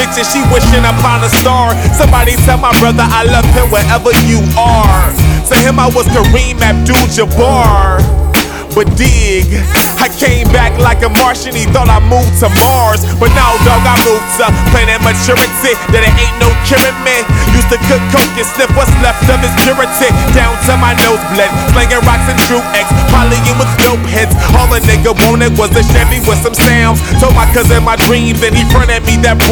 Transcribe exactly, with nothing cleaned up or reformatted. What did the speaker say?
bitch and she wishing upon a star. Somebody tell my brother I love him wherever you are. To him I was Kareem Abdul-Jabbar. But dig, I came back like a Martian, he thought I moved to Mars. But now, dog, I moved to planet maturity, that it ain't no curing me. Used to cook coke and sniff what's left of his purity. Down to my nose bled, slinging rocks and true X, polying with dope heads. All a nigga wanted was a Chevy with some sounds. Told my cousin my dreams and he fronted me that